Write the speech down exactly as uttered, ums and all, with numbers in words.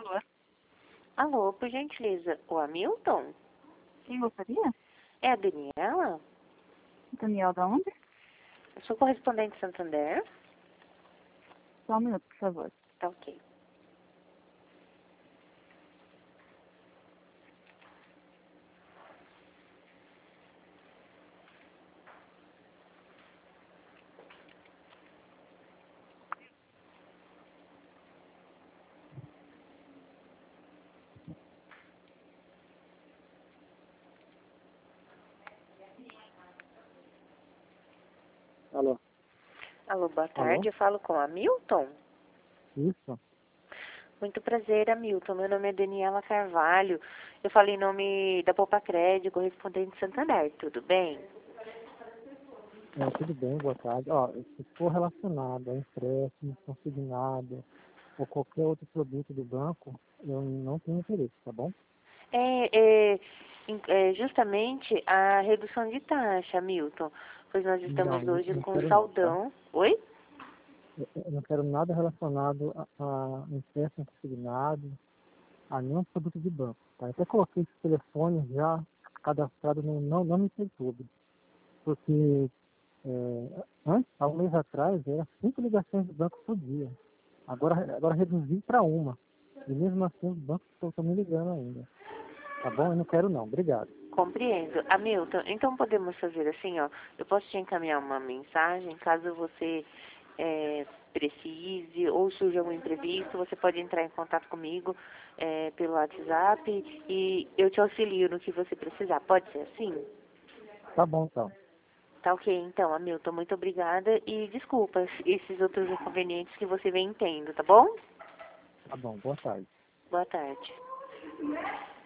Alô? Alô, por gentileza, o Hamilton? Quem gostaria? É a Daniela? Daniel, da onde? Eu sou correspondente Santander. Só um minuto, por favor. Tá ok. Alô? Alô, boa Alô? tarde. Eu falo com o Hamilton? Isso? Muito prazer, Hamilton. Meu nome é Daniela Carvalho. Eu falo em nome da Poupa Crédito, correspondente Santander. Tudo bem? É, tudo bem, boa tarde. Ó, se for relacionado a empréstimo, consignado ou qualquer outro produto do banco, eu não tenho interesse, tá bom? É, é, em- é justamente a redução de taxa, Hamilton. Pois nós estamos Não, não hoje não com quero não, tá? saldão. Oi? Eu eu não quero nada relacionado a, a empréstimo consignado, a nenhum produto de banco, tá? Eu até coloquei esse telefone já cadastrado no não, não me YouTube, porque é, antes, há um mês atrás, era cinco ligações de banco por dia. Agora, agora reduzi para uma. E mesmo assim os bancos estão me ligando ainda. Tá bom? Eu não quero não. Obrigado. Compreendo. Hamilton, então podemos fazer assim, ó. Eu posso te encaminhar uma mensagem, caso você é, precise ou surja algum imprevisto, você pode entrar em contato comigo é, pelo WhatsApp e eu te auxilio no que você precisar. Pode ser assim? Tá bom, então. Tá ok, então, Hamilton, muito obrigada e desculpas esses outros inconvenientes que você vem tendo, tá bom? Tá bom. Boa tarde. Boa tarde.